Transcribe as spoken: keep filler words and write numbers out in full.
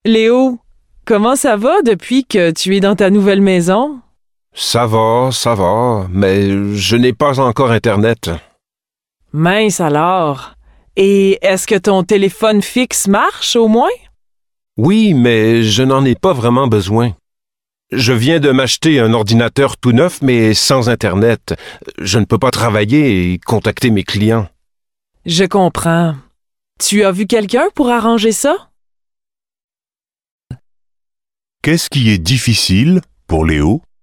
Léo, comment ça va depuis que tu es dans ta nouvelle maison? Ça va, ça va, mais je n'ai pas encore Internet. Mince alors. Et est-ce que ton téléphone fixe marche au moins? Oui, mais je n'en ai pas vraiment besoin. Je viens de m'acheter un ordinateur tout neuf, mais sans Internet. Je ne peux pas travailler et contacter mes clients. Je comprends. Tu as vu quelqu'un pour arranger ça? Qu'est-ce qui est difficile pour Léo?